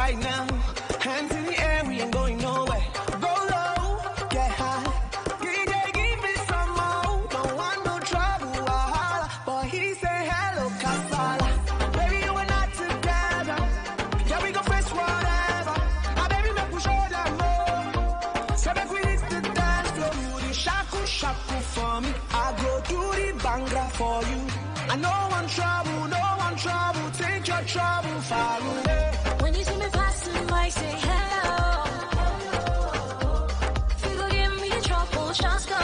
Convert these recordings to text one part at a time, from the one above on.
right now. Hands in the air, we ain't going nowhere. Go low, get high. DJ, give me some more. Don't want no trouble, wahala. But he say hello, Kasala. Baby, you and I together. Yeah, we go face whatever. Now, baby, make we show them more. So make we hit the dance floor. Do the shaku shaku for me. I go do the bhangra for you. I know one trouble, no one trouble. Take your trouble far away. When you see me passing by, say hello. You go give me the trouble, just go.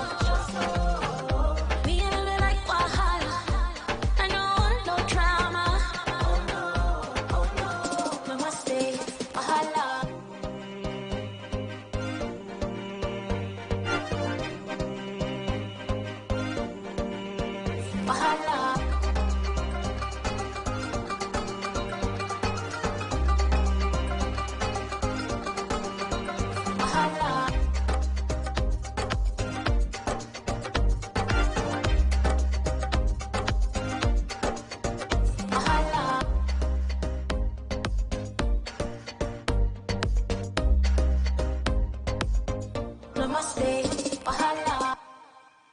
Me and I like wahala. I know no drama. Namaste, wahala. Wahala. Namaste.